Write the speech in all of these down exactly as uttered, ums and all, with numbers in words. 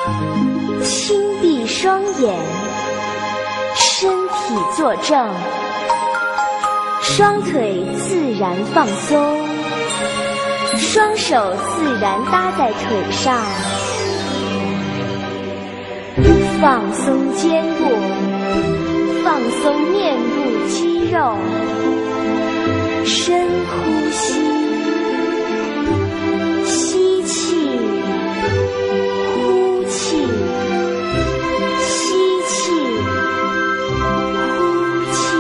轻闭双眼，身体坐正，双腿自然放松，双手自然搭在腿上，放松肩部，放松面部肌肉，深呼吸，吸气，呼气，吸气，呼气。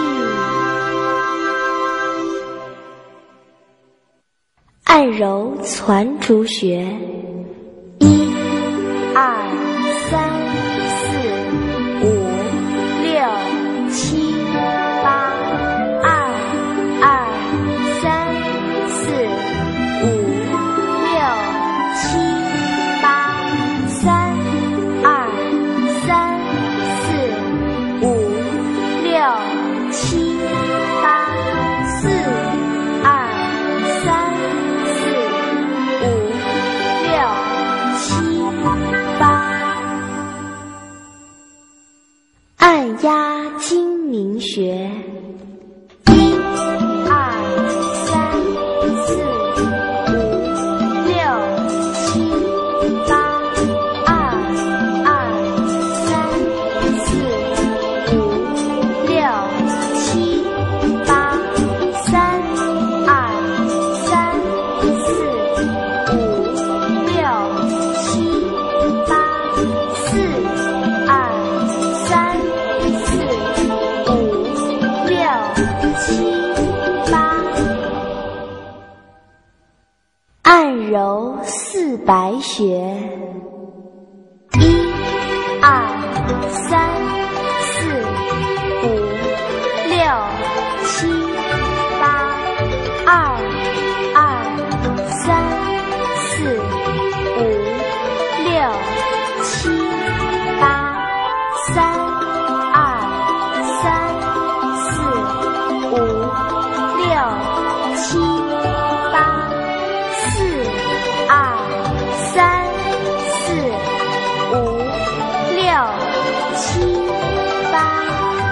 按揉攒竹穴，一、二、三、四、五、六、七、八，二、二、三、四、五、六、七、八，三、二、三、四、五、六、七、八，四、二、三、四、五、六、七、八。按压睛明穴，一、二、三、四、五、六、七、八，二、二、三、四、五、六、七、八，三、二、三、四、五、六、七、八，四、二、三、四、五、六、七、八。按揉四白穴，一、二、三、四、五、六、七、八，二、二、三、四、五、六、七、八，三、二、三、四、五、六、七、八，四、二、三、四、五、六、七、八。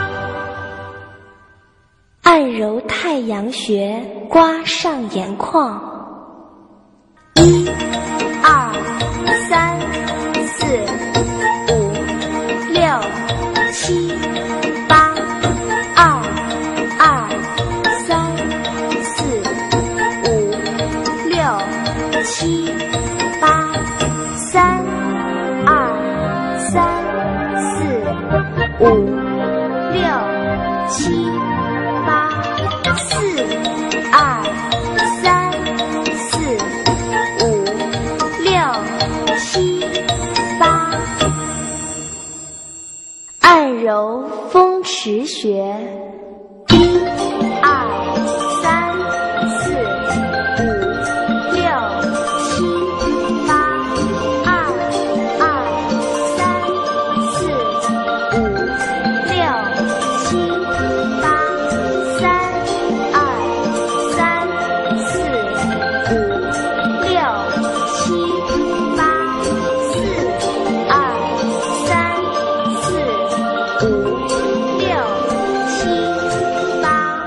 按揉太阳穴，刮上眼眶，一、二、三、四、五、六、七、八，二、二、三、四、五、六、七、八，三、二、三、四、五、六、七、八，四、二、三、四、五、六、七、八。按揉风池穴，一、二、三、四、五、六、七、八，二、二、三、四、五、六、七、八，三、二、三、四、五、六、七、八，四、二、三、四、五、六、七、八。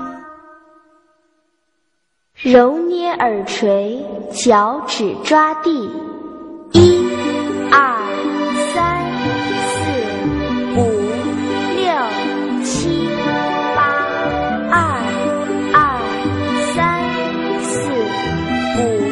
揉捏耳垂，脚趾抓地，一、二、三、四、五、六、七、八，二、二、三、四、五、